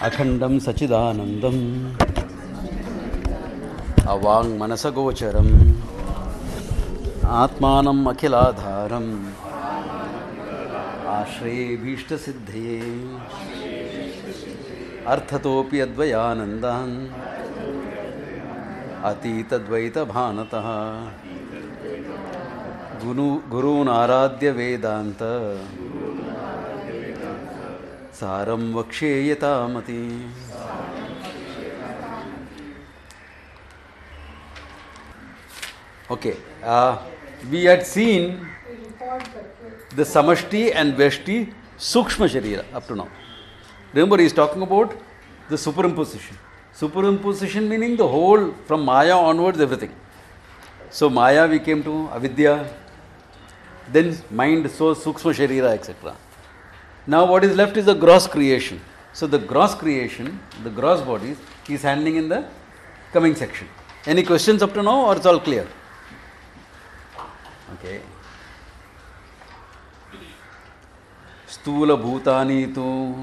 अखंडं सचिदानंदं अवांग मनसगोचरं आत्मानम् अखिलाधारं आश्रये भीष्टसिद्धये अर्थतोऽपि अद्वयानन्दान् अतीतद्वैतभानतः गुरून् आराध्य वेदान्त सारं वक्ष्ये यतामति. Okay, we had seen the Samashti and Veshti Sukshma Sharira up to now. Remember, he is talking about the superimposition. Superimposition meaning the whole, from Maya onwards, everything. So Maya we came to, Avidya, then mind, soul, Sukshma Sharira, etc. Now what is left is the gross creation. So the gross creation, the gross bodies, he is handling in the coming section. Any questions up to now, or it's all clear? Okay. Stula bhutani tu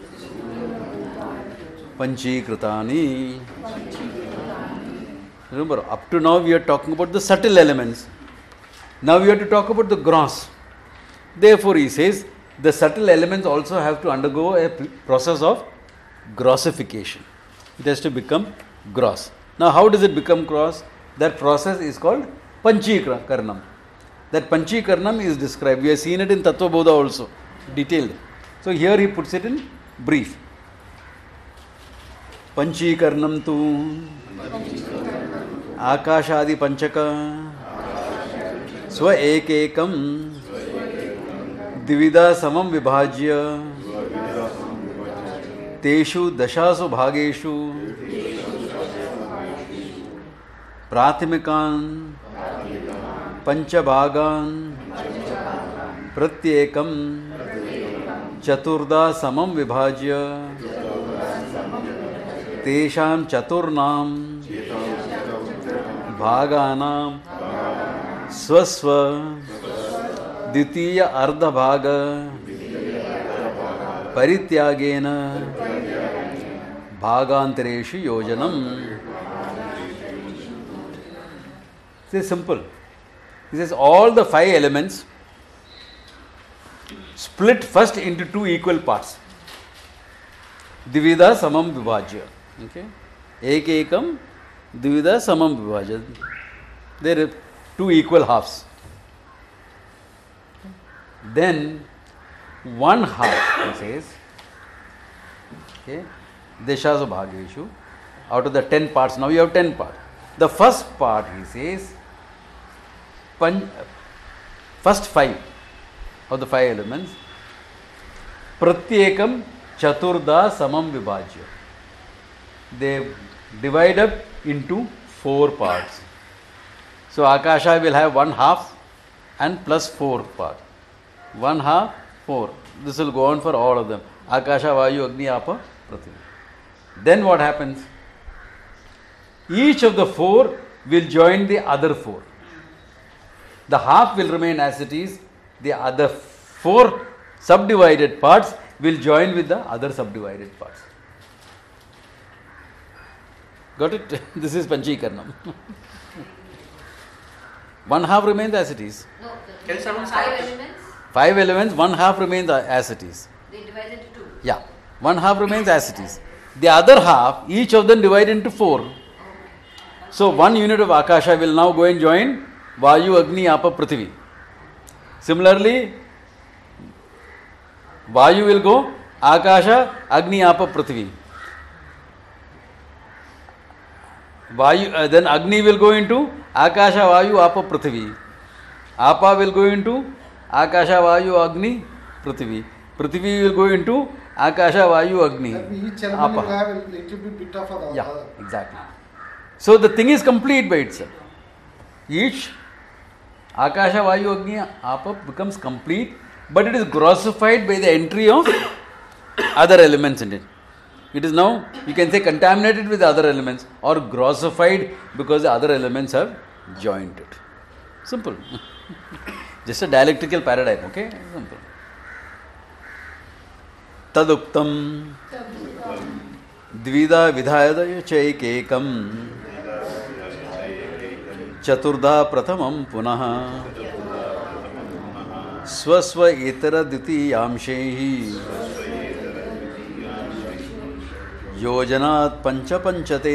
panchikritani. Remember, up to now we are talking about the subtle elements. Now we have to talk about the gross. Therefore he says, the subtle elements also have to undergo a process of grossification. It has to become gross. Now how does it become gross? That process is called Panchikarnam. That Panchikarnam is described. We have seen it in Tattva Bodha also, detailed. So here he puts it in brief. Panchikarnam tu Akashadi Panchaka Swa Ekekam Divida Samam Vibhajya Teshu Dashasu Bhageshu Prathimikan Panchabhagan Pratyekam Chaturda Samam Vibhajya Tesham Chaturnam Bhaganam Swaswa Ditiya Ardha Bhaga Parityagena Bhagantareshu Yojanam. This is simple. This is all the 5 elements split first into 2 equal parts. Divida Samam Vibhajya. Okay? Ekekam Divida Samam Vibhajya. There are 2 equal halves. Then 1 half, he says, okay, Deshasu Bhageshu, out of the 10 parts, now you have 10 parts. The first part, he says, first 5 of the 5 elements, Pratyekam Chaturda Samam Vibhajya. They divide up into 4 parts. So Akasha will have 1 half and plus 4 parts. 1 half, 4. This will go on for all of them. Akasha, Vayu, Agni, Apa, Prithvi. Then what happens? Each of the 4 will join the other 4. The half will remain as it is. The other 4 subdivided parts will join with the other subdivided parts. Got it? This is Panchikarnam. 1 half remains as it is. No, there is 5 elements. 5 elements, 1 half remains as it is. They divide into 2. Yeah, 1 half remains as it is. The other half, each of them divide into 4. So 1 unit of Akasha will now go and join Vayu, Agni, Apa, Prithvi. Similarly, Vayu will go Akasha, Agni, Apa, Prithvi. Vayu, then Agni will go into Akasha, Vayu, Apa, Prithvi. Apa will go into Akasha, Vayu, Agni, Prithvi. Prithvi will go into Akasha, Vayu, Agni. Each element will have a little bit of other. Yeah, exactly. So the thing is complete by itself. Each Akasha, Vayu, Agni, Apa becomes complete, but it is grossified by the entry of other elements in it. It is now, you can say, contaminated with other elements or grossified because the other elements have joined it. Simple. Just a dialectical paradigm, okay? Simple. Taduktam द्विधा विधाय चैकेकं चतुर्धा प्रथमं पुनः स्वस्व इतर द्वितीयांशैः योजनात् पंचपंचते.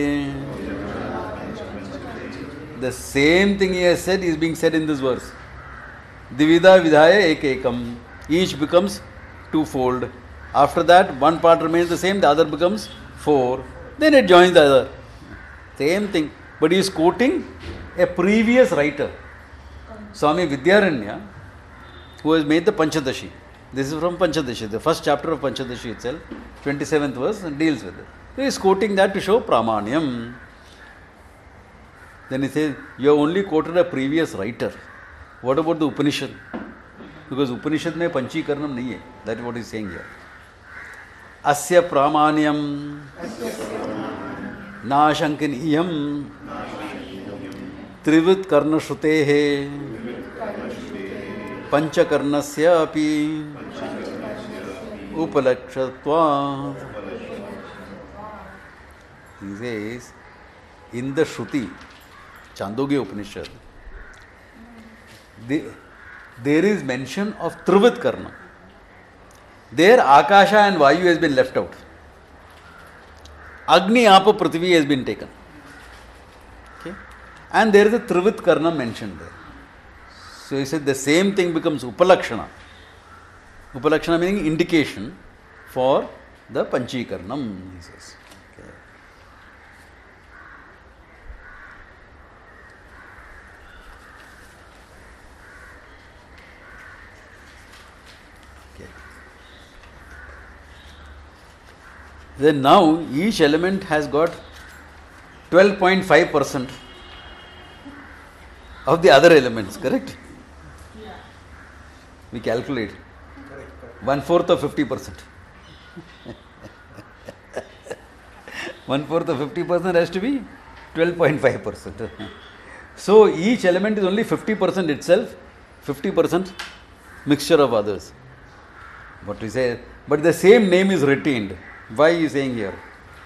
The same thing he has said is being said in this verse. Dvida vidhaya ekekam. Each becomes twofold. After that, one part remains the same, the other becomes four. Then it joins the other. Same thing. But he is quoting a previous writer, Swami Vidyaranya, who has made the Panchadashi. This is from Panchadashi, the first chapter of Panchadashi itself, 27th verse, and deals with it. So he is quoting that to show Pramanyam. Then he says, you have only quoted a previous writer. What about the Upanishad? Because Upanishad mein Panchikaranam nahi hai. That is what he is saying here. Asya Pramanyam Nashankaniyam Trivit Karna Shrutehe Panchakarnasya api Upalakshatva. He says, in the Shruti, Chandogya Upanishad, there is mention of Trivit Karna. There Akasha and Vayu has been left out. Agni, Apa, Prithvi has been taken. Okay? And there is a Trivit Karna mentioned there. So he said the same thing becomes Upalakshana. Upalakshana meaning indication for the Panchikaranam, he says. Okay. Okay. Then now each element has got 12.5% of the other elements, correct? We calculate. 1/4 of 50%. 1/4 of 50% has to be 12.5%. So each element is only 50% itself, 50% mixture of others. What we say, but the same name is retained. Why is saying here?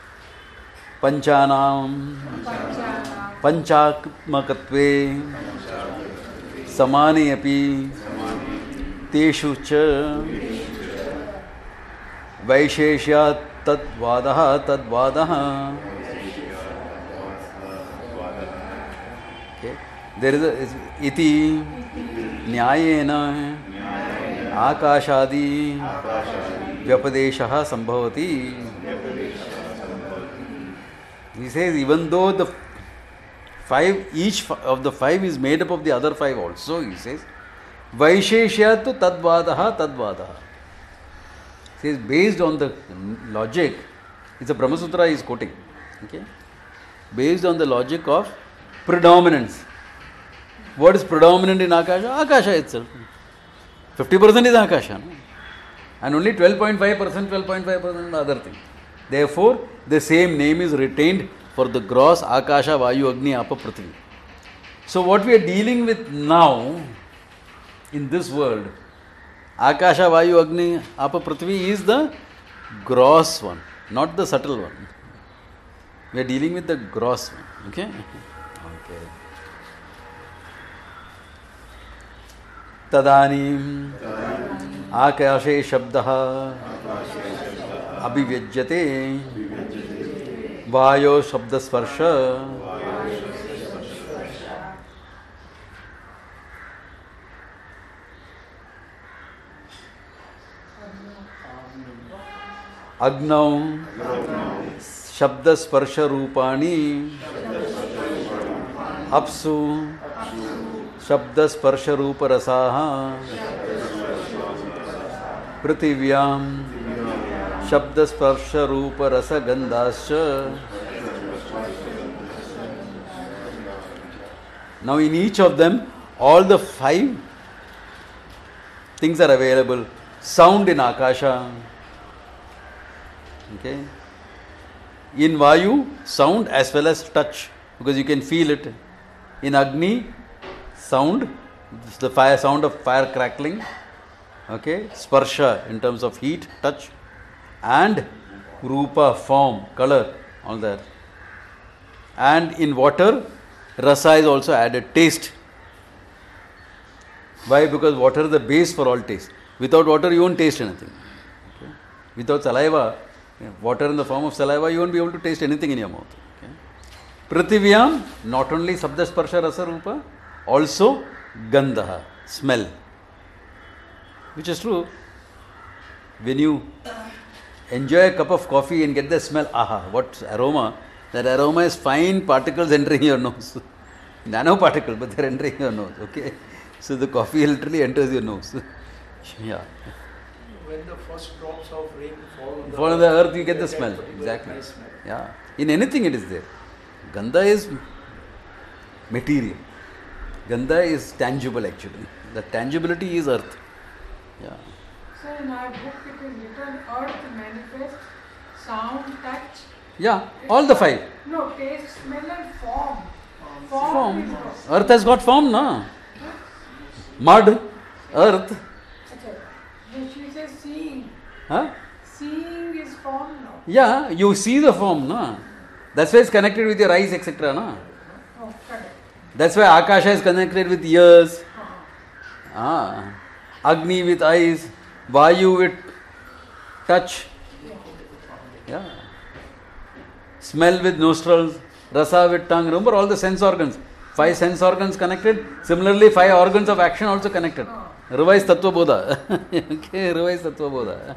Panchanam Panchakmakatve Samani api Teshu cha Vaisheshya tadvadaha. Okay. There is a iti nyayena akashadi vyapadeshaha sambhavati. He says even though the each of the five is made up of the other five also, he says Vaisheshya tu tadvadaha. He says based on the logic, it's a Brahma Sutra he is quoting. Okay? Based on the logic of predominance. What is predominant in Akasha? Akasha itself. 50% is Akasha. No? And only 12.5% the other thing. Therefore, the same name is retained for the gross Akasha, Vayu, Agni, Apa, Prithvi. So what we are dealing with now in this world, Akasha, Vayu, Agni, Apa, Prithvi is the gross one, not the subtle one. We are dealing with the gross one. Okay? Okay. Tadanim Akashe Shabdaha Abhivyajyate Vayo Shabda Sparsha Agnau Shabda Sparsha Rupani Apsu Shabda Sparsha Rupa Rasaha Prithiviyam Shabda Sparsha Rupa Rasa Gandhascha. Now in each of them, all the five things are available. Sound in Akasha. Okay. In Vayu, sound as well as touch, because you can feel it. In Agni, sound, the fire, sound of fire crackling. Okay. Sparsha in terms of heat, touch. And Rupa, form, color, all that. And in water, rasa is also added, taste. Why? Because water is the base for all taste. Without water, you won't taste anything. Okay? Without saliva, water in the form of saliva, you won't be able to taste anything in your mouth. Okay? Prithiviyam, not only sabda sparsha rasa rupa, also gandha, smell. Which is true. When you enjoy a cup of coffee and get the smell, aha, what aroma? That aroma is fine particles entering your nose. Nanoparticle, but they're entering your nose. Okay? So the coffee literally enters your nose. Yeah. When the first drops of rain fall on the earth, you get the smell. Exactly. Nice smell. Yeah. In anything it is there. Gandha is material. Gandha is tangible actually. The tangibility is earth. Yeah. So in our book it is written earth manifest, sound, touch. Yeah. All the five. No, taste, smell and form. Form. Is not. Earth has got form, na? Mud, earth. Achha, she says seeing. Huh? Seeing is form now. Yeah, you see the form, na? That's why it's connected with your eyes, etc. Na? Oh, correct. That's why Akasha is connected with ears. Agni with eyes. Vayu with touch. Yeah. Smell with nostrils. Rasa with tongue. Remember all the sense organs. 5 sense organs connected. Similarly, 5 organs of action also connected. Revise Tattva Bodha. Okay, revise Tattva Bodha.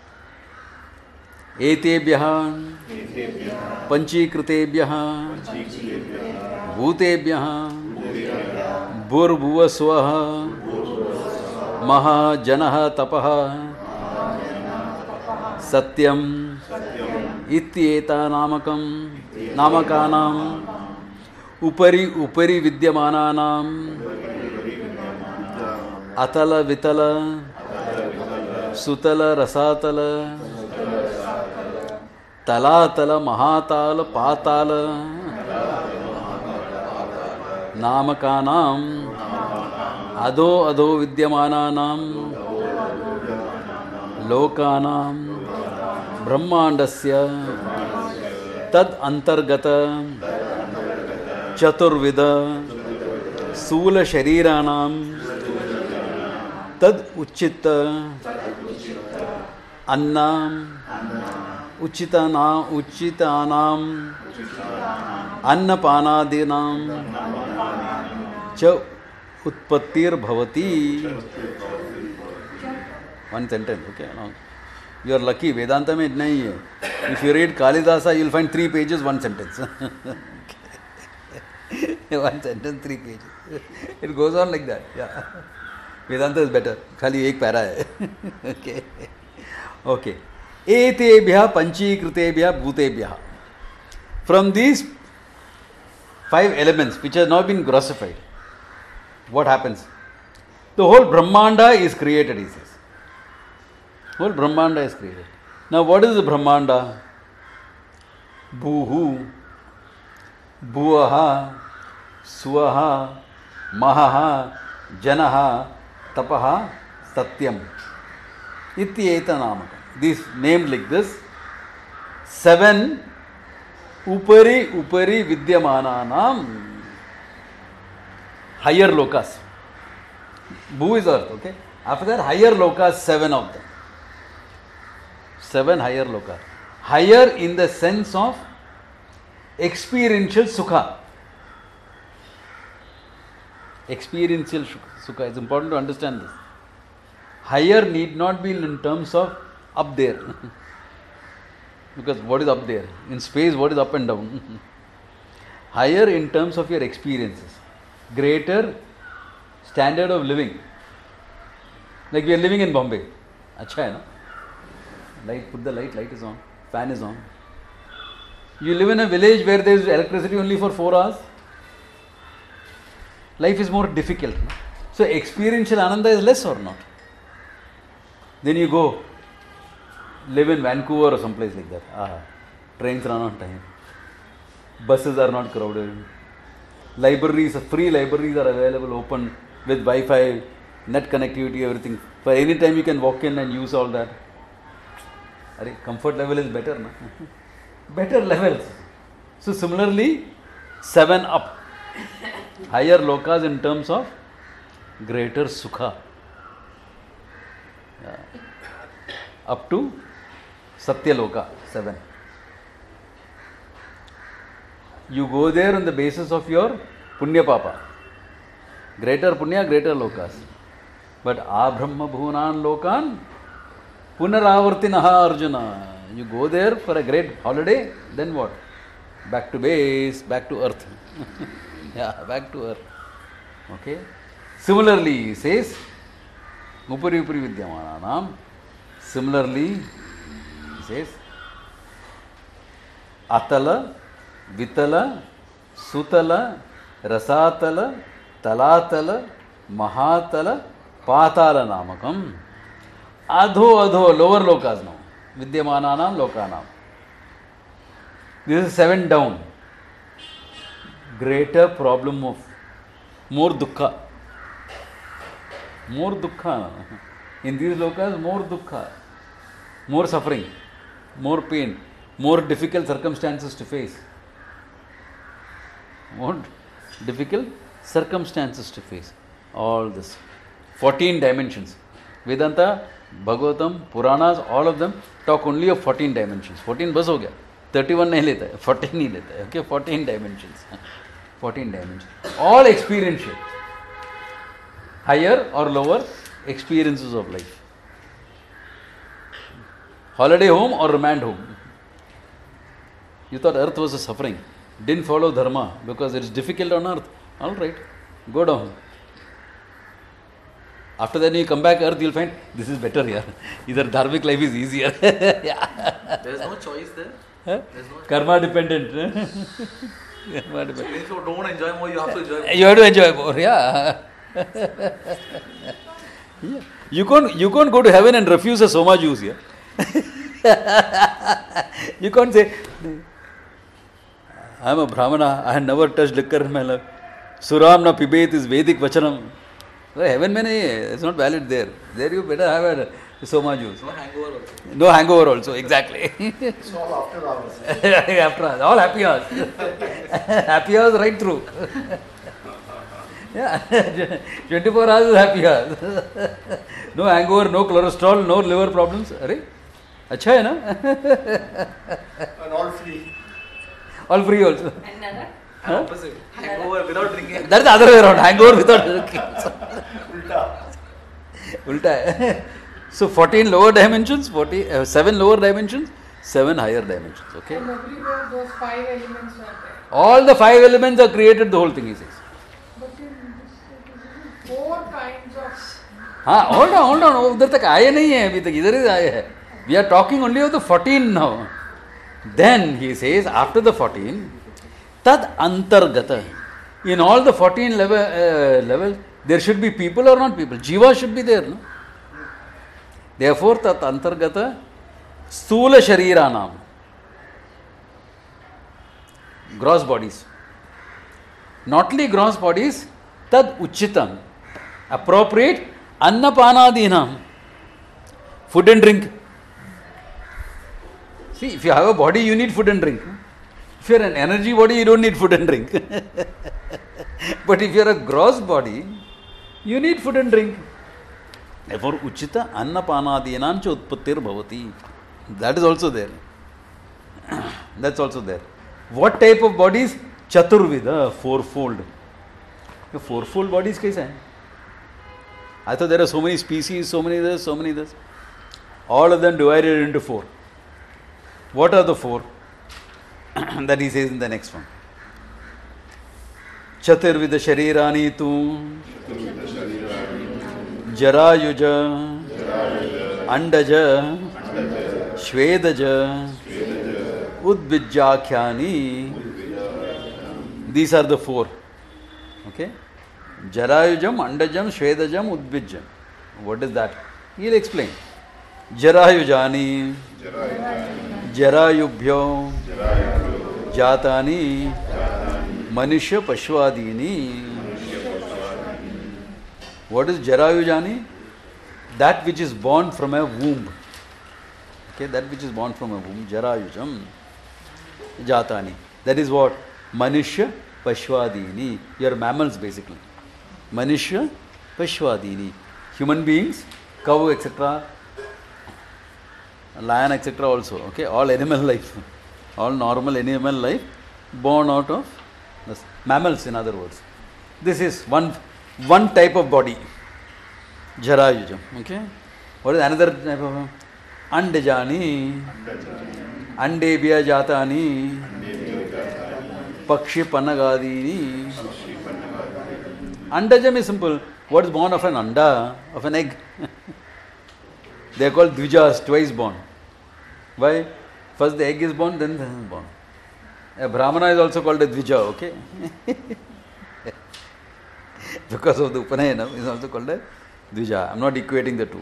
Etebhyah Panchikritebhyah Bhutebhyah Bhurvua Swaha Maha Janaha Tapaha Satyam Ityeta Namakam Namakanam Upari Vidyamananam Atala Vitala Sutala Rasatala Talatala Mahatala Patala Namakanam Ado Vidyamananam Lokanam Brahmandasya Tad Antargata Chaturvida Sula Shariranam Tad Uchita Annam Uchitanam Annapanadinam Cha Utpattir Bhavati. One sentence, okay? Now, you are lucky, Vedanta mein nahi hai. If you read Kalidasa, you will find 3 pages, 1 sentence. One sentence, 3 pages. It goes on like that. Yeah. Vedanta is better. Khali ek para hai. Okay. Okay. Etebhyah panchikritebhyah bhutebhyah. From these 5 elements which have now been grossified, what happens? The whole Brahmanda is created, he says. Whole Brahmanda is created. Now what is the Brahmanda? Bhuhu, Bhuaha, Swaha, Mahaha, Janaha, Tapaha, Satyam. Ityeta Namaka. These named like this. 7 Upari Vidyamananam higher lokas. Bhu is earth, okay? After that, higher lokas, 7 of them. 7 higher lokas. Higher in the sense of experiential sukha. Experiential sukha. It's important to understand this. Higher need not be in terms of up there. Because what is up there? In space, what is up and down? Higher in terms of your experiences. Greater standard of living. Like we are living in Bombay. Acha hai na? Light, put the light is on. Fan is on. You live in a village where there is electricity only for 4 hours. Life is more difficult. No? So experiential ananda is less or not? Then you go live in Vancouver or someplace like that. Trains run on time. Buses are not crowded. Libraries, free libraries are available, open with Wi-Fi, net connectivity, everything. For any time you can walk in and use all that. Comfort level is better, na? Better levels. So similarly, 7 up. Higher lokas in terms of greater sukha. Yeah. Up to Satya Loka, 7. You go there on the basis of your punya papa. Greater punya, greater lokas. But Abrahma Bhunan Lokan Punaravartinaha Arjuna. You go there for a great holiday, then what? Back to base, back to earth. Yeah, back to earth. Okay. Similarly, he says, Upari Upari Vidyamananam. Similarly, he says, Atala, Vitala, Sutala, Rasatala, Talatala, Mahatala, Patala Namakam. Adho, lower lokas now. Vidyamananam, lokanam. This is 7 down. Greater problem of more dukkha. More dukkha. In these lokas, more dukkha. More suffering. More pain. More difficult circumstances to face. More difficult circumstances to face. All this. 14 dimensions. Vedanta, Bhagavatam, Puranas, all of them talk only of 14 dimensions. 14 bas ho gaya. 31 nahi leta hai, 14 nahi leta hai. Okay, 14 dimensions. 14 dimensions. All experiential. Higher or lower experiences of life. Holiday home or remand home. You thought earth was a suffering. Didn't follow dharma because it's difficult on earth. All right, go down. After that, when you come back earth, you'll find this is better here. Either dharmic life is easier. Yeah. There's no choice there. Huh? There's no Karma dependent. So if you don't enjoy more, you have to enjoy more. You have to enjoy more, yeah. Yeah. You can't go to heaven and refuse a soma juice here. You can't say, I am a Brahmana, I have never touched liquor in my life. Suram na pibet is Vedic vachanam. So heaven mein nahi hai, it's not valid there. There you better have a soma juice. No hangover also. No hangover also, exactly. It's all after hours. After hours, all happy hours. Happy hours right through. Yeah, 24 hours is happy hours. No hangover, no cholesterol, no liver problems. Arey, अच्छा है ना? And all free. All free also. Another? Opposite. Hangover without drinking. That is the other way around. Hangover without drinking. Ulta. Ulta hai. So 14 lower dimensions, 7 lower dimensions, 7 higher dimensions. Okay. And everywhere those 5 elements are there. All the 5 elements are created, the whole thing, he says. But in this, 4 kinds of... हाँ, hold on, उधर तक आए नहीं है अभी तक, इधर ही आए हैं. We are talking only of the 14 now. Then he says, after the 14, tad antargata. In all the 14 levels, there should be people or not people. Jiva should be there, no? Therefore, tad antargata stula shariranam. Gross bodies. Not only gross bodies, tad uchitam. Appropriate annapanadinam. Food and drink. See, if you have a body, you need food and drink. If you are an energy body, you don't need food and drink. But if you are a gross body, you need food and drink. Therefore, uchita annapanadinam cha utpattir bhavati. That is also there. That's also there. What type of bodies? Chaturvida, fourfold. The fourfold bodies kaise hai? I thought there are so many species, so many this, so many this. All of them divided into 4. What are the 4? That he says in the next one. Chaturvida sharirani tu Jarayuja Andaja Shvedaja Udvijjakhyani. These are the 4. Okay? Jarayujam, Andajam, Shvedajam, Udvijjam. What is that? He'll explain. Jarayujani Jarayubhyo Jatani Manishya Pashwadini. What is Jarayujani? That which is born from a womb. Okay, that which is born from a womb, Jarayujam, Jatani. That is what? Manushya Pashwadini. You are mammals basically. Manushya Pashwadini. Human beings, cow, etc., lion, etc. also. Okay, all animal life, all normal animal life born out of this. Mammals, in other words. This is one type of body. Jarayujam. Okay. What is another type of? Andajani. Andebhya Jatani. Pakshi Panagadini. Andajam is simple. What is born of an anda, of an egg? They are called dvijas, twice born. Why? First the egg is born, then the son is born. A brahmana is also called a dvija, okay? Because of the Upanayana, is also called a dvija. I am not equating the two,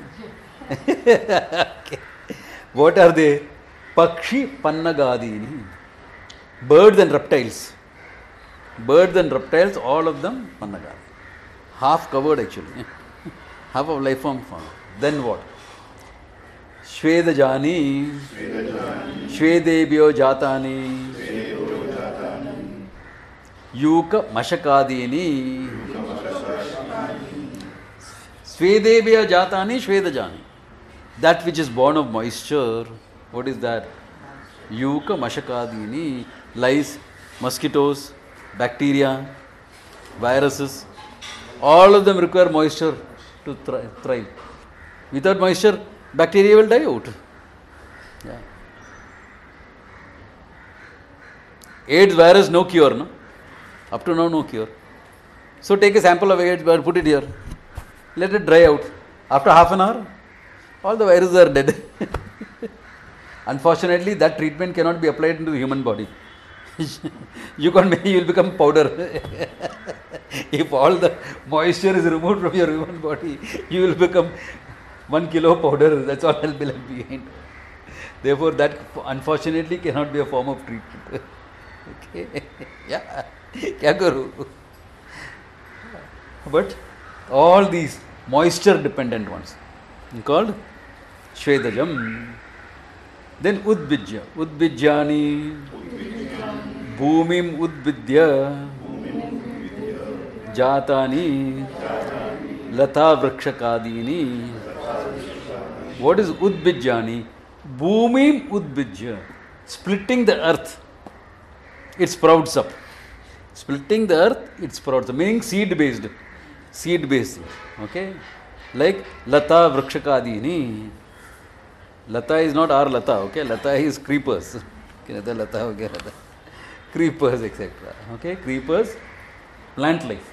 okay? Okay. What are they? Pakshi Pannagadini. Birds and reptiles. Birds and reptiles, all of them Pannagadi. Half covered actually. Half of life form formed. Then what? Shvedajani. Shvedebhyo Jatani. Yuka Mashakadini. Svedebhya Jatani, Shvedajani. That which is born of moisture. What is that? Yuka Mashakadini. Lice, mosquitoes, bacteria, viruses. All of them require moisture to thrive. Without moisture, bacteria will die out. Yeah. AIDS virus, no cure. No? Up to now, no cure. So take a sample of AIDS virus, put it here. Let it dry out. After half an hour, all the viruses are dead. Unfortunately, that treatment cannot be applied into the human body. You will become powder. If all the moisture is removed from your human body, you will become 1 kilo powder. That's all will be left behind. Therefore, that unfortunately cannot be a form of treatment. Okay? Yeah. Kya karu? But all these moisture dependent ones called Shvedajam. Then Udbijya. Udbijyani. Bhumim Udbidya. Jatani. Lata Vrakshakadini. What is Udbijyani? Bhumim Udbijya. Splitting the earth. It sprouts up. Splitting the earth, it sprouts up. Meaning seed based. Seed based. Okay? Like Lata Vrakshakadini. Lata is not our Lata, okay? Lata is creepers. Creepers, etc. Okay? Creepers, plant life.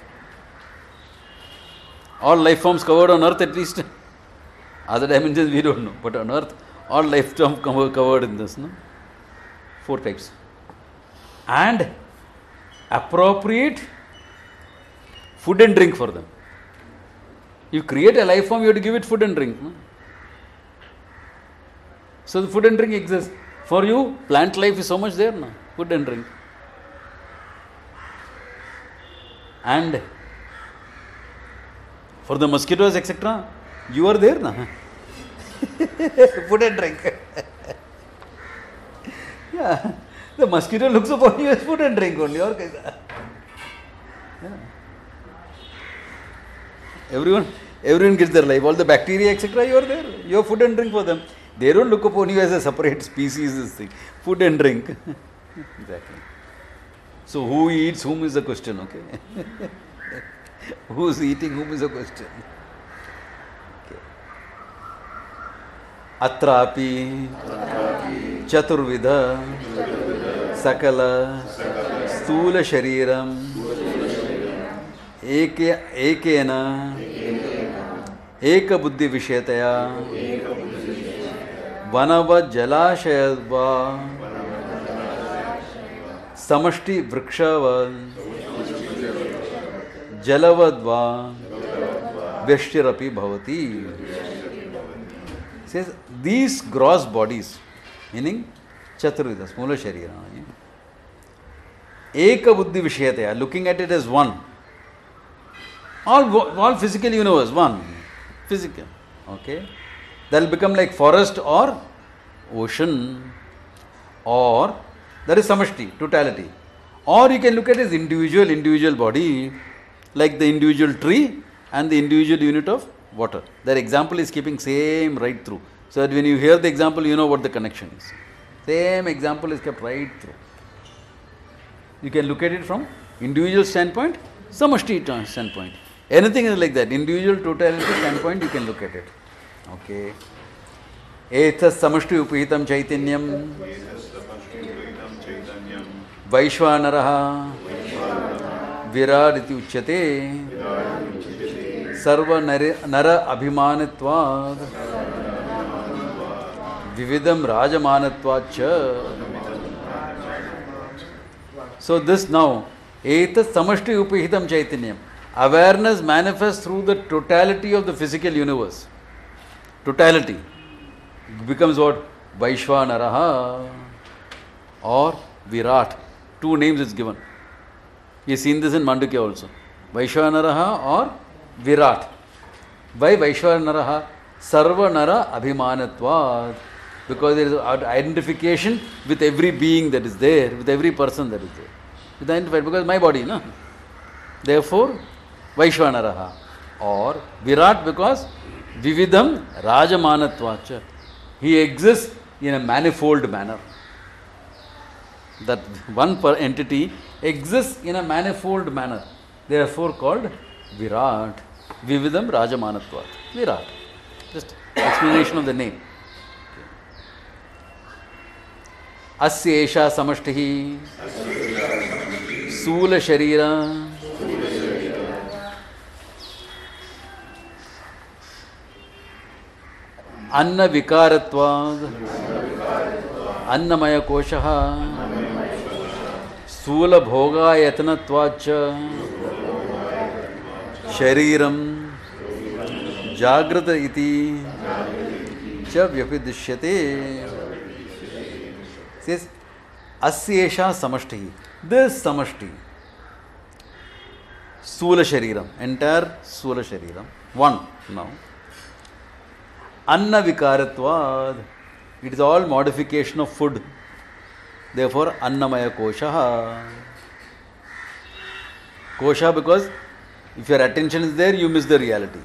All life forms covered on earth at least. Other dimensions we don't know. But on earth, all life forms covered in this. No? 4 types. And appropriate food and drink for them. You create a life form, you have to give it food and drink. No? So the food and drink exists. For you, plant life is so much there now. Food and drink. And for the mosquitoes, etc., you are there now. Food and drink. Yeah. The mosquito looks upon you as food and drink only. Or yeah. Everyone gets their life. All the bacteria, etc., you are there. You have food and drink for them. They don't look upon you as a separate species, this thing. Food and drink. Exactly. So who eats whom is the question, okay? Who is eating whom is the question. Okay. Atrapi Chaturvidha Sakala Stula Shariram Ekena Eka Buddhi Vishetaya Vanava Jalashayadva Samashti Vrikshava Jalavadva Veshtirapi Bhavati. Says these gross bodies, meaning Chaturvidha, Smula Sharira, Eka Buddhi Vishayataya, looking at it as one. All physical universe, one. Physical. Okay. That will become like forest or ocean, or that is samashti, totality. Or you can look at it as individual body, like the individual tree and the individual unit of water. That example is keeping same right through. So that when you hear the example, you know what the connection is. Same example is kept right through. You can look at it from individual standpoint, samashti standpoint. Anything is like that. Individual totality standpoint, you can look at it. Okay. Ethas samashti upihitam chaitanyam Vaishwanaraha Virat iti uchyate Sarva nara abhimanatvad Vividam rajamanatvacha. So this now, etat samashti upihitam chaitanyam. Awareness manifests through the totality of the physical universe. Totality becomes what? Vaishwanaraha or Virat. Two names is given. You have seen this in Mandukya also. Vaishwanaraha or Virat. Why Vaishwanaraha? Sarva nara abhimanatvad. Because there is identification with every being that is there, with every person that is there. It's identified because my body, no? Therefore, Vaishwanaraha. Or Virat because Vividam Rajamanatvacha. He exists in a manifold manner. That one entity exists in a manifold manner. Therefore called Virat. Vividam Rajamanatvat. Virat. Just explanation of the name. Asya esha samashtihi Sula sharira Anna vikaratvad Annamaya koshaha Sula bhoga yatanatvacha Shariram Jagrata iti Cha vyapidishyate. Says Asyesha samashti. This samashti. Sula shariram. Entire Sula shariram. One now. Anna vikaratvad. It is all modification of food. Therefore, Annamaya kosha. Kosha because if your attention is there, you miss the reality.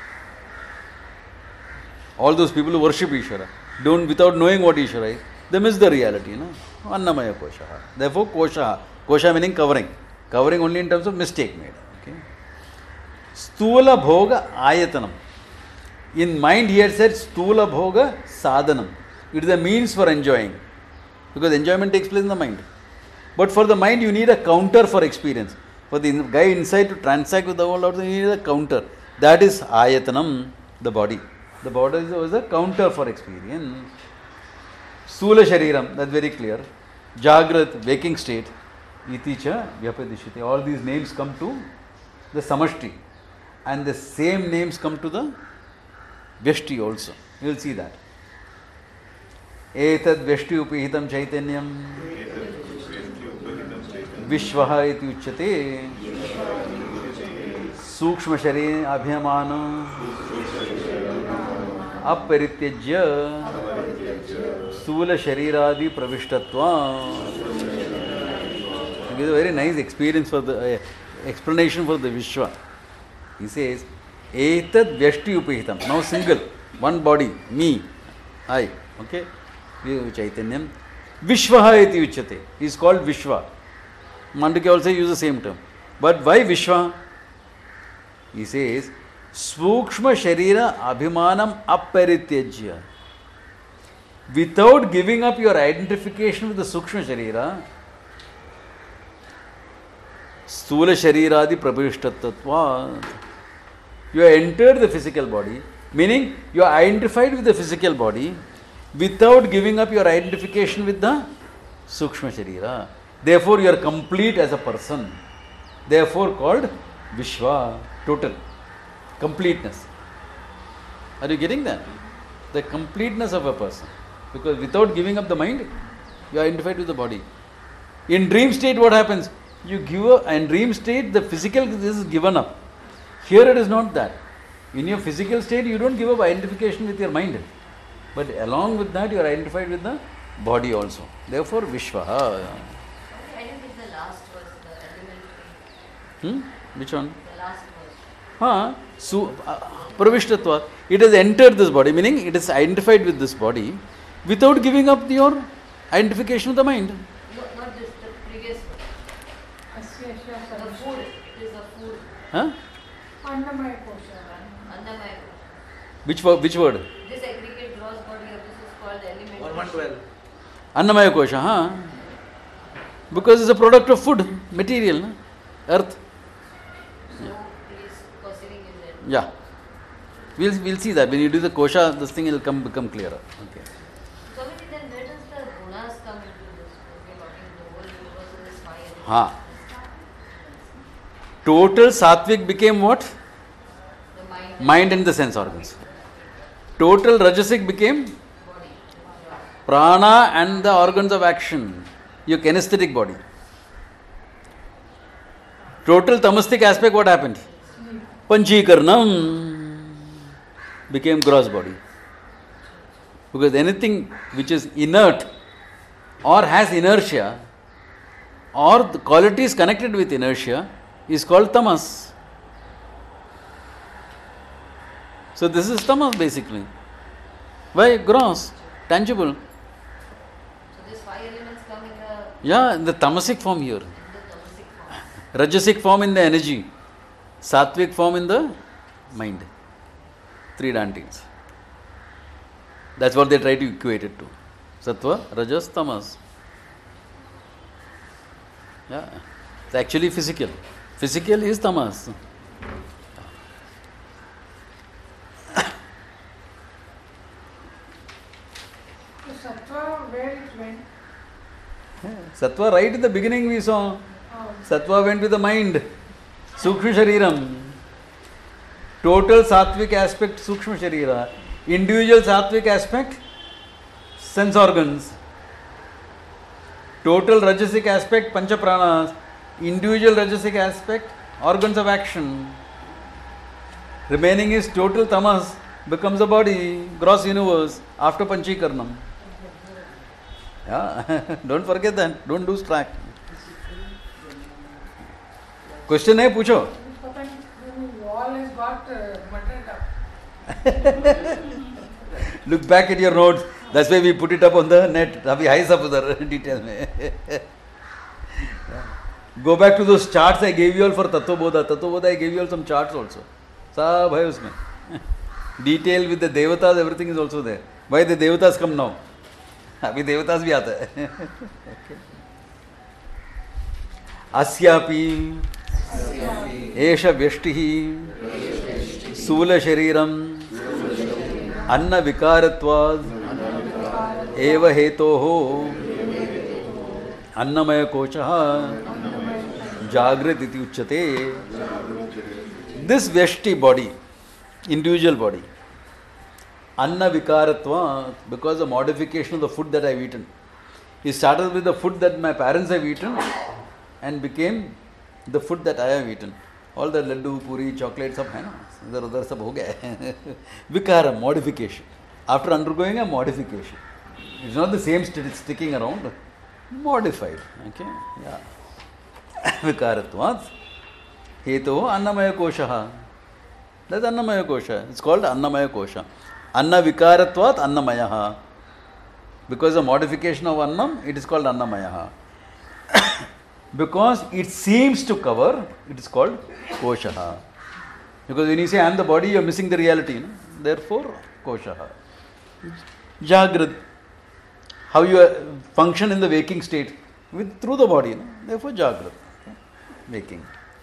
All those people who worship Ishvara, don't without knowing what Ishvara is, they miss the reality, no? Annamaya kosha. Therefore, kosha. Kosha meaning covering. Covering only in terms of mistake made. Okay. Stula bhoga ayatanam. In mind he had said stula bhoga sadhanam. It is a means for enjoying. Because enjoyment takes place in the mind. But for the mind you need a counter for experience. For the guy inside to transact with the world outside, you need a counter. That is ayatanam, the body. The body is a counter for experience. Sula shariram, that's very clear. Jagrat, waking state. Iti cha vyapadishyate. All these names come to the samashti. And the same names come to the vyashti also. You will see that. Etad vyashti upihitam chaitanyam Vishvaha iti uchyate Sukshma sharin abhyamana Aparityajya Sula shariradi pravishtatva. It is a very nice experience for the explanation for the Vishwa. He says, Etad vyashti upihitam. Now single, one body, me, I. Okay? Chaitanyam. Vishvaha iti uchyate. He is called Vishwa. Mandukya also use the same term. But why Vishwa? He says, Sukshma sharira abhimanam aparityajya. Without giving up your identification with the Sukshma sharira, Stula shariradi prabhishtatva. You have entered the physical body, meaning you are identified with the physical body without giving up your identification with the Sukshma sharira. Therefore, you are complete as a person. Therefore, called Vishwa, total. Completeness. Are you getting that? The completeness of a person. Because without giving up the mind, you are identified with the body. In dream state, what happens? You give up, in dream state, the physical this is given up. Here it is not that. In your physical state, you don't give up identification with your mind. But along with that, you are identified with the body also. Therefore, Vishwa. I didn't get the last verse, the elementary. Which one? The last verse. Pravishtatva. It has entered this body, meaning it is identified with this body without giving up your identification with the mind. No, not this, the previous one. Asya Asya The Sarva. food. It is the food. Huh? Annamaya Kosha. Annamaya. Which word? This aggregate gross body of this is called the elementary. 112. Annamaya Kosha, because it's a product of food, material, no? Earth. So it is considering in that. Yeah. We'll see that. When you do the kosha, this thing will become clearer. Okay. So then where does the gunas come into this? We're talking the whole universe of this fire. Total sattvic became what? The mind. Mind and the sense organs. Total rajasic became Body. prana and the organs of action. Your kinesthetic body. Total tamastic aspect, what happened? Panchikaranam became gross body. Because anything which is inert or has inertia or the qualities connected with inertia is called tamas. So this is tamas basically. Why? Gross, tangible. So these five elements come in the Yeah, in the tamasic form here. tamasic form. Rajasic form in the energy. Sattvic form in the mind. Three dantings. That's what they try to equate it to. Sattva, Rajas, Tamas. Yeah. It's actually physical. Physical is Tamas. So Sattva, where it went? Sattva, right in the beginning we saw. Oh, Sattva went with the mind. Sukshma Shariram. Total sattvic aspect, Sukshma Sharira. Individual sattvic aspect, sense organs. Total rajasic aspect, Pancha Pranas. Individual rajasic aspect, organs of action. Remaining is total tamas, becomes a body, gross universe, after Panchikaranam. Yeah, don't forget that. Don't lose track. Question है पूछो. पता नहीं, the wall has got buttoned up. Look back at your notes. That's why we put it up on the net. अभी है सब उधर detail में. Go back to those charts I gave you all for Tattvabodha. Tattvabodha I gave you all some charts also. सब है उसमें. Detail with the devatas, everything is also there. Why the devatas come now? अभी देवतास भी आता है. अस्यापि एष व्यष्टिः स्थूल शरीरम अन्न विकारत्वाद् एव हेतोः अन्नमय कोशः जागृत इति उच्यते. This vyashti body, individual body, anna vikaratva, because the modification of the food that I have eaten. It started with the food that my parents have eaten and became the food that I have eaten. All the laddu, puri, chocolate, सब है ना, इधर उधर सब हो गया है. Vikara, modification. After undergoing a modification, it's not the same sticking around. Modified. Okay, yeah. Vikaratvat. Heto annamaya kosha. That's annamaya kosha. It's called annamaya kosha. Anna vikaratvat annamaya. Because the modification of annam, it is called annamaya. Because it seems to cover, it is called kosha. Because when you say I am the body, you are missing the reality. No? Therefore, kosha. Jagrat. How you function in the waking state through the body. No? Therefore, jagrat. Okay? Waking.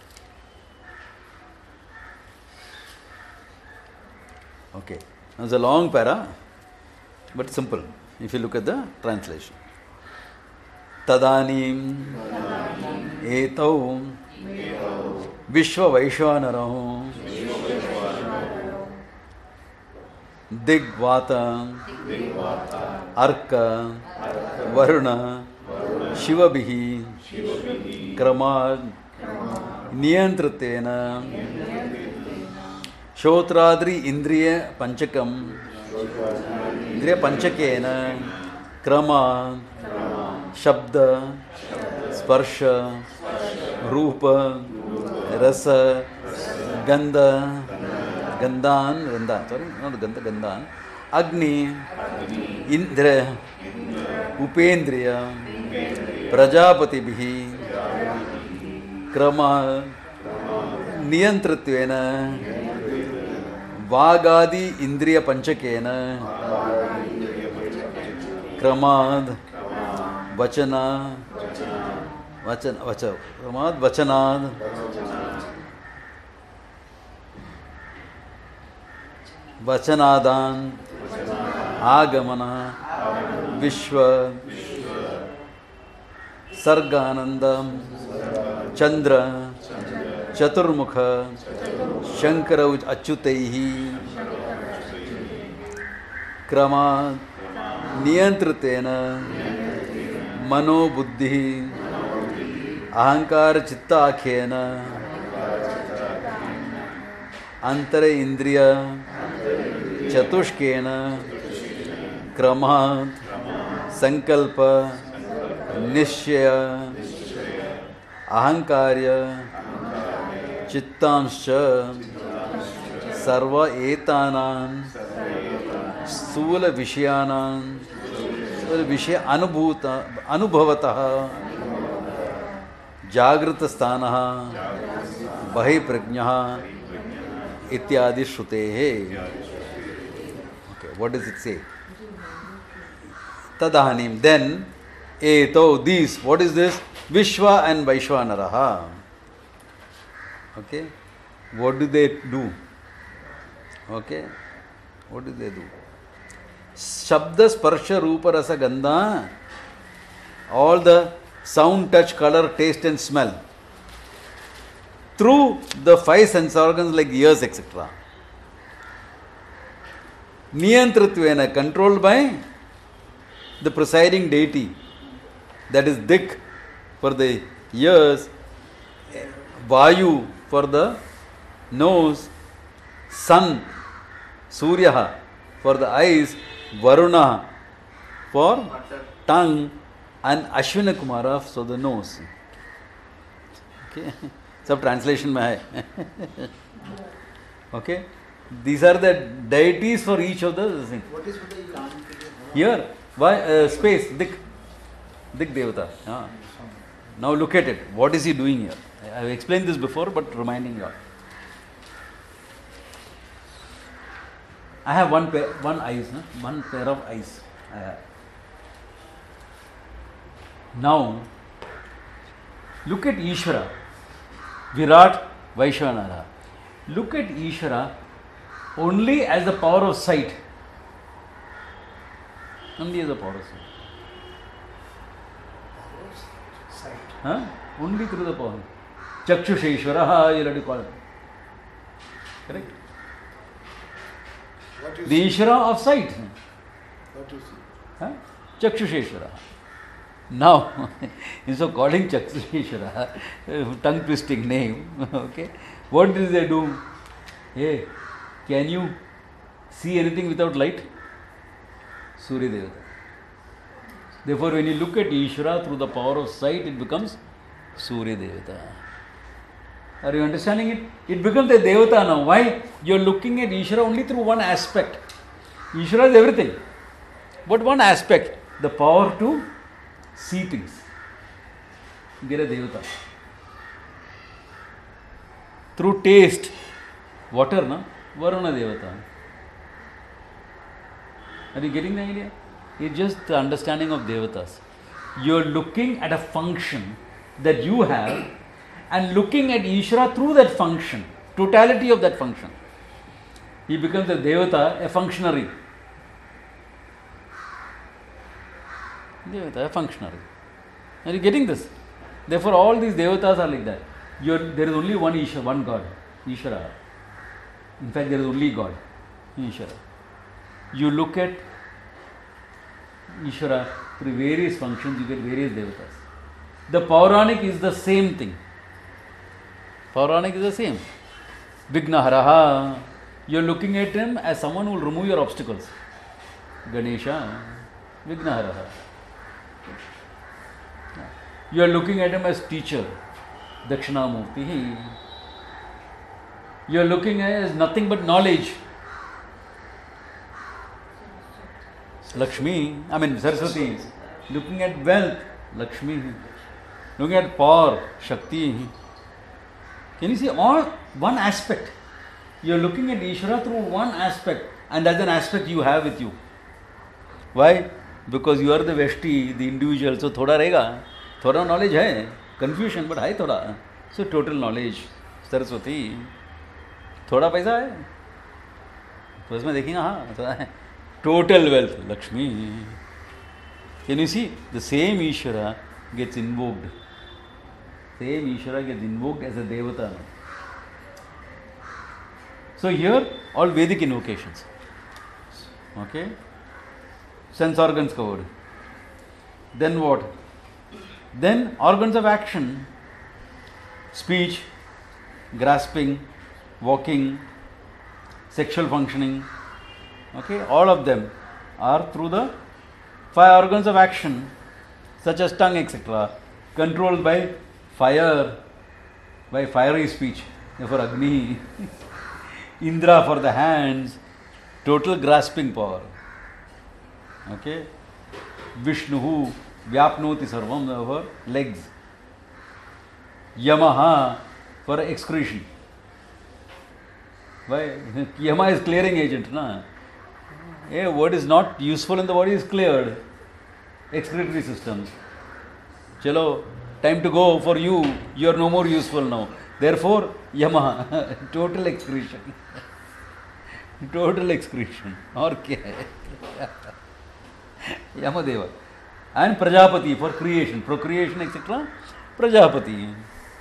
Okay. Now it's a long para, but simple if you look at the translation. Tadanim etau vishva vaishvanarahu digvata arka varuna shivabihi kramad niyantritena Shotradri Indriya Panchakam इंद्रिय पंचकेन क्रम शब्द स्पर्श रूप रस गंध गंधान अग्नि इंद्र उपेन्द्रिय प्रजापति क्रम नियंत्रित्वेन वागादि इंद्रिय पंचकेन क्रमाद वचनाद वचनादान आगमन विश्व सर्गानंद चंद्र चतुर्मुख शंकर अच्युतैः क्रमा नियंत्रितेन मनोबुद्धि अहंकार चित्ताख्येन अंतर इंद्रिय चतुष्केन क्रमात् संकल्प निश्चय अहंकार्य चित्तांश सर्व एतानां स्थूल विषयानां विषय अनुभवतः जागृत स्थानः बहिप्रज्ञः इत्यादि श्रुतेः. Okay, what does it say? Tadanim, then eto, these, what is this? Vishwa and Vaishwanaraha. Okay, what do they do? Okay, what do they do? Shabda, Sparsha, Rupa, Rasa, Gandha, all the sound, touch, color, taste and smell, through the five sense organs like ears, etc. Niyantritvena, controlled by the presiding deity, that is Dik for the ears, Vayu for the nose, Sun, Surya for the eyes, Varuna for tongue, and Ashwina Kumara for the nose. Okay, सब translation में है. Okay, these are the deities for each of the things. What is the Yam? Here, why space, Dik Devata. Yeah. Now look at it. What is he doing here? I have explained this before, but reminding you all. I have one pair of eyes. I have. Now, look at Ishvara, Virat, Vaishwanara. Look at Ishvara only as the power of sight. Only as the power of sight. Huh? Only through the power. Chakshusheshwara, you have to call it. Correct? What you The see? Ishvara of sight. What you see? Huh? Chakshusheshwara. Now, instead of calling Chakshusheshwara, tongue twisting name, okay, what do they do? Hey, can you see anything without light? Surya Devata. Therefore, when you look at Ishvara through the power of sight, it becomes Surya Devata. Are you understanding it? It becomes a Devata now. Why? You are looking at Ishvara only through one aspect. Ishvara is everything. But one aspect, the power to see things. Get a Devata. Through taste, water, na? Varuna Devata. Are you getting the idea? It's just the understanding of Devatas. You're looking at a function that you have and looking at Ishvara through that function, totality of that function. He becomes a Devata, a functionary. Devata, a functionary. Are you getting this? Therefore, all these Devatas are like that. There is only one Ishvara, one God, Ishvara. In fact, there is only God, Ishvara. You look at Ishvara through various functions, you get various Devatas. The Pauranic is the same thing. Pauranic is the same. Vignaharaha. You are looking at him as someone who will remove your obstacles. Ganesha Vignaharaha. You are looking at him as teacher, Dakshinamurti. You are looking at him as nothing but knowledge. Lakshmi, Saraswati. Looking at wealth, Lakshmi. Looking at power, Shakti. Can you see all one aspect? You are looking at Ishvara through one aspect, and that's an aspect you have with you. Why? Because you are the Veshti, the individual, so thoda रहेगा. थोड़ा knowledge है, confusion but है थोड़ा. So total knowledge, Saraswati. थोड़ा पैसा है, तो उसमें देखेंगे हाँ थोड़ा है. Total wealth, Lakshmi. Can you see? The same Ishvara gets invoked. Same Ishvara gets invoked as a Devata. So here, all Vedic invocations. Okay? Sense organs covered. Then what? Then organs of action. Speech, grasping, walking, sexual functioning. Okay? All of them are through the 5 organs of action, such as tongue, etc., controlled by fire, by fiery speech, for Agni, Indra for the hands, total grasping power. Okay? Vishnu, Vyapnoti Sarvam for legs. Yamaha for excretion. Why? Yama is clearing agent, na? What is not useful in the body is cleared. Excretory systems. Chalo, time to go for you. You are no more useful now. Therefore, Yama, total excretion. Total excretion. Or kya hai? Yamadeva. And Prajapati for creation, procreation, etc. Prajapati.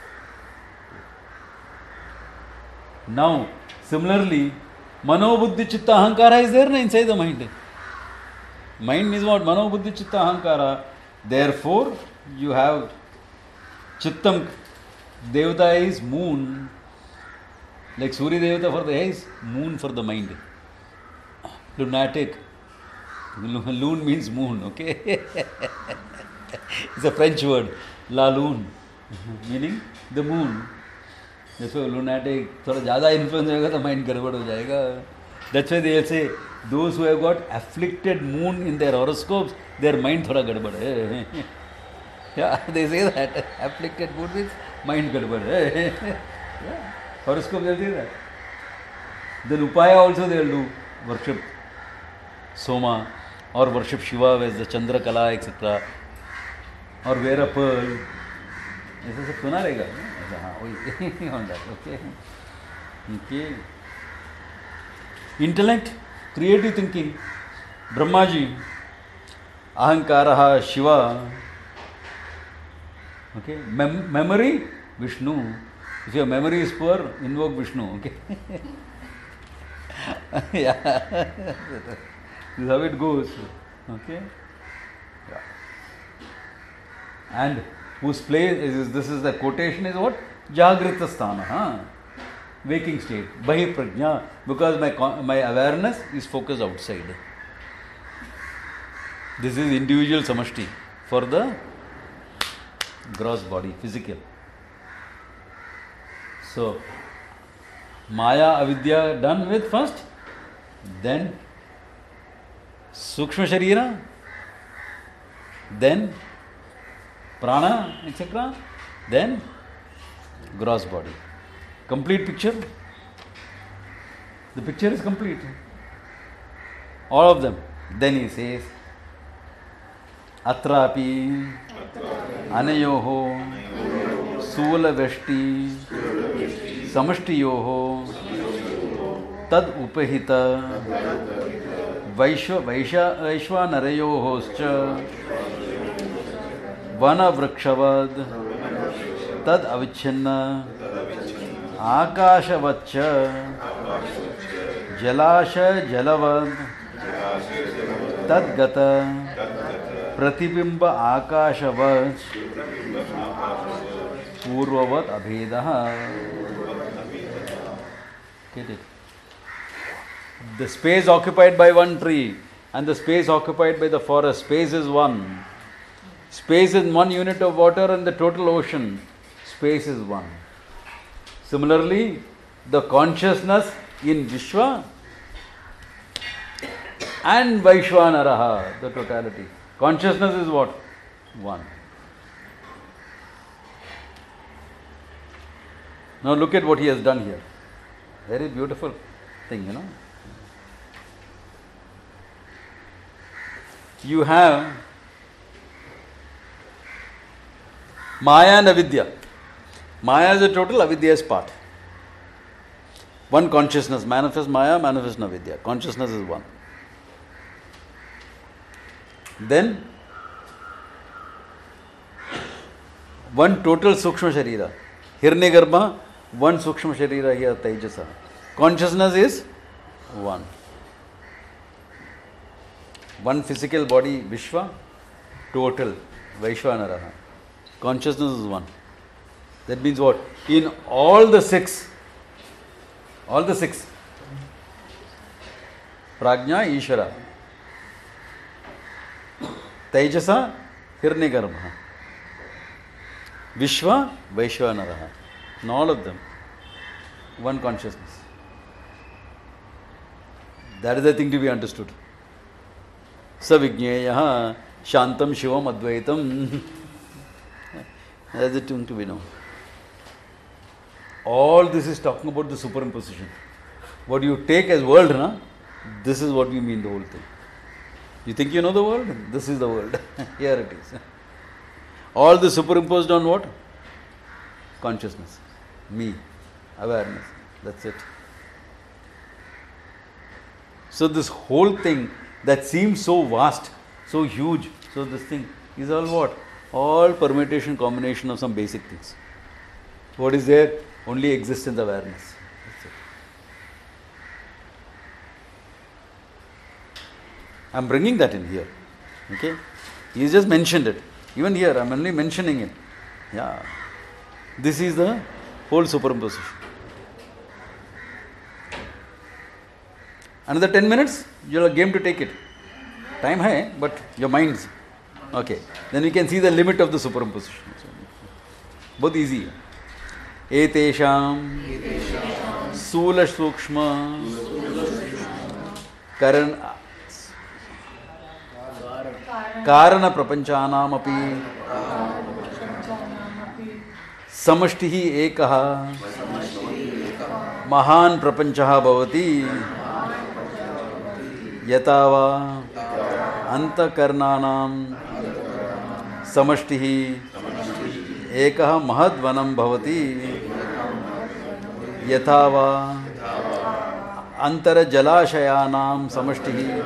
Now, similarly, Mano Buddhi Chitta Ahankara is there inside the mind. Mind is what? Mano Buddhi Chitta Ahankara. Therefore, you have Chittam. Devata is moon. Like Surya Devata for the eyes, moon for the mind. Lunatic. Loon means moon, okay? It's a French word. La lune. Meaning the moon. That's why lunatic, थोड़ा ज़्यादा influence होगा तो mind गड़बड़ हो जाएगा. That's why they'll say those who have got afflicted moon in their horoscopes, their mind थोड़ा गड़बड़ है. Yeah, they say that afflicted moon means mind गड़बड़ है. Yeah, horoscope they'll say that. Then upaya also they'll do worship Soma or worship Shiva as the Chandra Kala, etc. Or wear a pearl. ऐसा सब सुना रहेगा. हाँ वही on that. Okay. Okay. Intellect, creative thinking, Brahmaji, Ahankaraha, Shiva. Okay. Memory, Vishnu. If your memory is poor, invoke Vishnu. Okay. Yeah. This is how it goes. Okay. Yeah. And whose place is this is the quotation is what? Jagrita sthana, waking state, Bahi prajna, because my awareness is focused outside. This is individual samashti for the gross body, physical. So, Maya avidya done with first, then Sukshma Sharira, then Prana, etc. Then gross body. Complete picture. The picture is complete. All of them. Then he says, Atrapi, Anayoho, Sula Veshti, Samashtiyoho, Tad Upahita, Vaishva Narayohoscha, Vana Vrikshavad, Tad Avichinna, Akashavaccha, Jalasha Jalavad, Tad Gata, Pratibimba Akashavad, Purvavat Abhedaha. Get it? The space occupied by one tree and the space occupied by the forest. Space is one. Space is 1 unit of water and the total ocean. Space is one. Similarly, the consciousness in Vishwa and Vaishwanaraha, the totality. Consciousness is what? One. Now look at what he has done here. Very beautiful thing, you know. You have Maya and Avidya. Maya is a total, Avidya is part. One consciousness, manifest Maya, manifest Avidya. Consciousness is one. Then, one total Sukshma Sharira. Hiranyagarbha, one Sukshma Sharira here, Tejasa. Consciousness is one. One physical body, Vishwa, total, Vaishwanaraha. Consciousness is one. That means what? In all the six, Prajna, Ishvara, Tejasa, Hiranyagarbha, Vishwa, Vaishwanaraha. In all of them, one consciousness. That is the thing to be understood. Savigneya, Shantam, Shivam, Advaitam. That is the thing to be known. All this is talking about the superimposition. What you take as world, na? This is what we mean the whole thing. You think you know the world? This is the world. Here it is. All this superimposed on what? Consciousness. Me. Awareness. That's it. So this whole thing that seems so vast, so huge, so this thing is all what? All permutation, combination of some basic things. What is there? Only existence awareness. That's it. I am bringing that in here. Okay? He just mentioned it. Even here, I am only mentioning it. Yeah. This is the whole superimposition. Another 10 minutes, you are game to take it. Time hai, but your minds. Okay. Then we can see the limit of the superimposition. Both easy. Etesham Sula Sukshma Karana Prapanchanam api Samashtihi Ekaha Mahan Prapanchaha Bhavati Yatava Antakarnanam Samashtihi Ekaha Mahadvanam Bhavati Yathava Antara Jalashayanam Samashtihi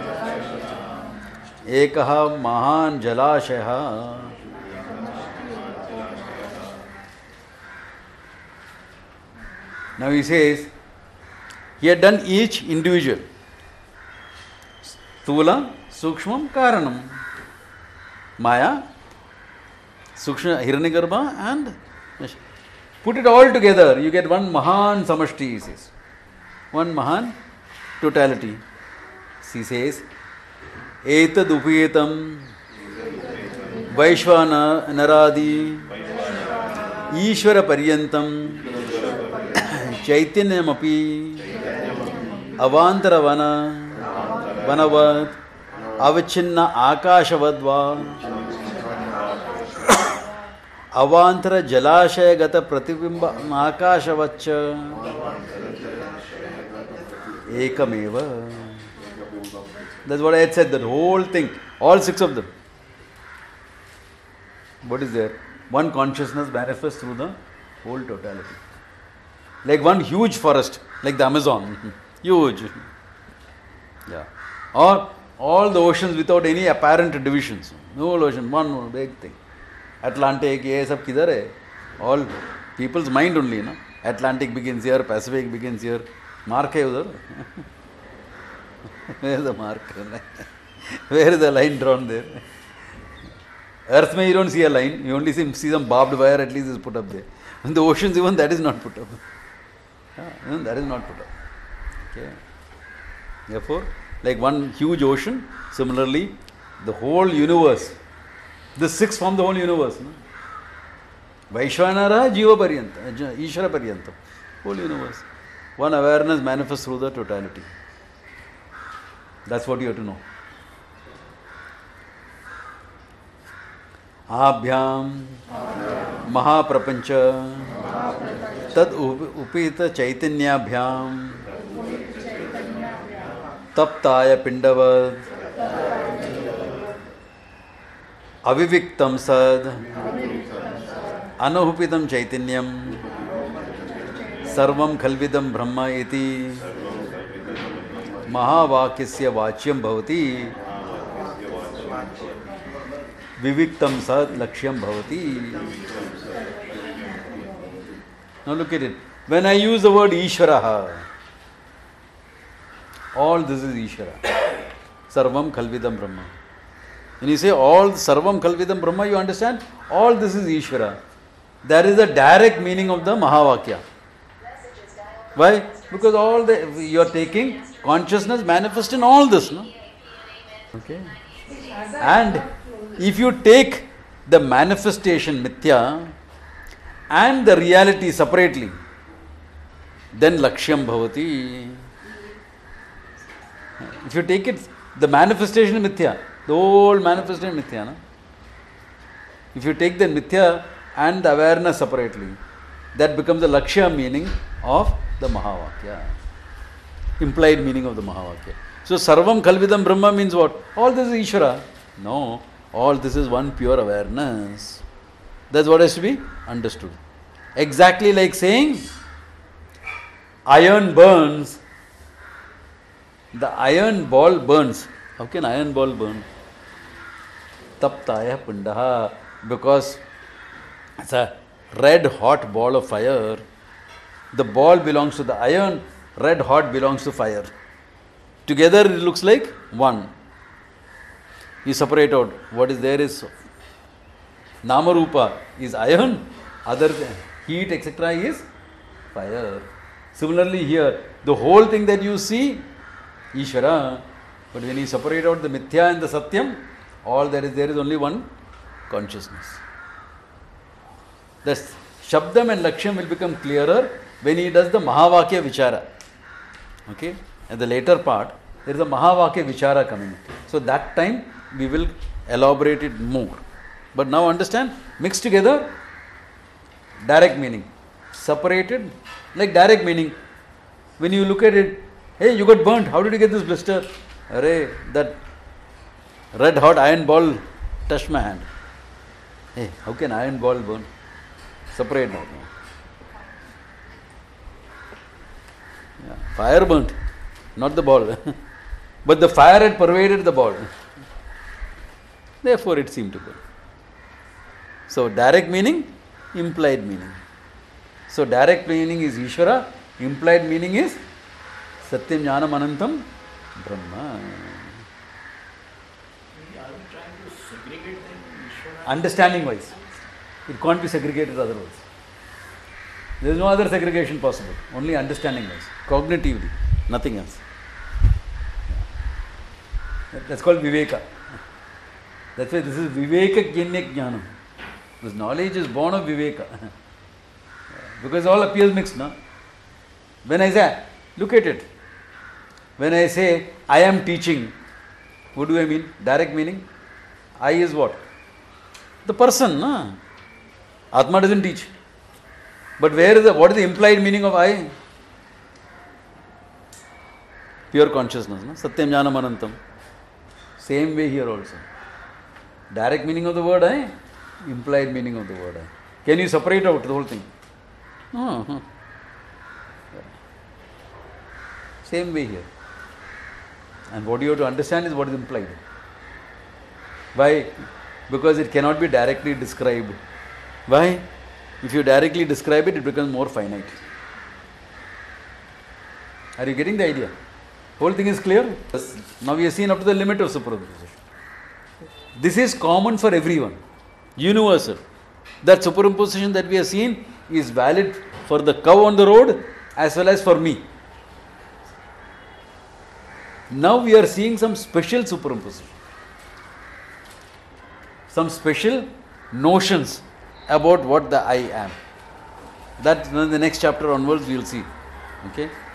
Ekaha Mahan Jalashaya. Now he says, he had done each individual. Stula, Sukshmam, Karanam. Maya, Sukshma, Hiranyagarbha and put it all together. You get one Mahan Samashti, he says. One Mahan totality. He says, Etad Upiyetam Vaishvana Naradi Ishvara Paryantam Chaitanyam api Avantara Vana Vanavad Avachinna Akashavadva Avantara Jalashaya Gata Pratibimba Akashavaccha Ekameva. That's what I had said, that whole thing, all six of them. What is there? One consciousness manifests through the whole totality. Like one huge forest, like the Amazon. Huge. Yeah. Or all the oceans without any apparent divisions. No ocean, one big thing. Atlantic, ये सब किधर है? All people's mind only, no? Atlantic begins here, Pacific begins here. Mark है उधर. Where is the mark? Where is the line drawn there? Earth mein you don't see a line. You only see some barbed wire at least is put up there. In the oceans even that is not put up. Even that is not put up. Okay. Therefore, like one huge ocean. Similarly, the whole universe, the six form the whole universe. No? Vaishvanara Jiva Paryanta, Ishvara Paryanta, whole universe. One awareness manifests through the totality. That's what you have to know. Abhyam Mahaprapancha Tad Upita Chaitanyabhyam Taptaya Pindavad Aviviktam Sad Anahupitam Chaitanyam Sarvam Khalvidam Brahma iti Mahavakyasya Vachyam Bhavati Viviktam Sad Lakshyam Bhavati. Now look at it. When I use the word Ishvaraha, all this is Ishvara. Sarvam Khalvidam Brahma. When you say all Sarvam Khalvidam Brahma, you understand? All this is Ishvara. That is the direct meaning of the Mahavakya. Why? Because all you are taking consciousness manifest in all this. No? Okay. And if you take the manifestation Mithya and the reality separately, then Lakshyam Bhavati. If you take it, the manifestation Mithya, the whole manifestation Mithya. No? If you take the Mithya and the awareness separately, that becomes the Lakshya meaning of the Mahavakya. Implied meaning of the Mahavakya. So Sarvam Khalvidam Brahma means what? All this is Ishvara. No, all this is one pure awareness. That's what has to be understood. Exactly like saying iron burns. The iron ball burns. How can iron ball burn? Taptaya Pundaha. Because it's a red hot ball of fire. The ball belongs to the iron, red hot belongs to fire. Together it looks like one. You separate out. What is there is Namarupa is iron, other heat etc. is fire. Similarly here, the whole thing that you see, Ishvara, but when you separate out the Mithya and the Satyam, all there is only one consciousness. Thus, Shabdam and Lakshyam will become clearer when he does the Mahavakya Vichara. Okay? At the later part, there is a Mahavakya Vichara coming. So that time we will elaborate it more. But now understand, mixed together, direct meaning. Separated, like direct meaning. When you look at it, hey, you got burnt, how did you get this blister? Array, that red hot iron ball touched my hand. Hey, how can iron ball burn? Separate now. Yeah, fire burnt, not the ball. But the fire had pervaded the ball. Therefore it seemed to burn. So direct meaning, implied meaning. So direct meaning is Ishvara, implied meaning is Satyam Jnanam Anantam Brahma. Are we trying to segregate them? Ishvara? Understanding wise. It can't be segregated otherwise. There is no other segregation possible. Only understanding wise. Cognitively. Nothing else. That's called Viveka. That's why this is Viveka Jnanya Jnanam. This knowledge is born of Viveka. Because all appears mixed, no? When I say, look at it. When I say, I am teaching, what do I mean? Direct meaning? I is what? The person, no? Atma doesn't teach. But what is the implied meaning of I? Pure consciousness, no? Satyam Jnanam Anantam. Same way here also. Direct meaning of the word I, implied meaning of the word I. Can you separate out the whole thing? Uh-huh. Same way here. And what you have to understand is what is implied. Why? Because it cannot be directly described. Why? If you directly describe it, it becomes more finite. Are you getting the idea? Whole thing is clear? Now we have seen up to the limit of superimposition. This is common for everyone. Universal. That superimposition that we have seen is valid for the cow on the road as well as for me. Now we are seeing some special superimposition, some special notions about what the I am. That in the next chapter onwards we will see. Okay.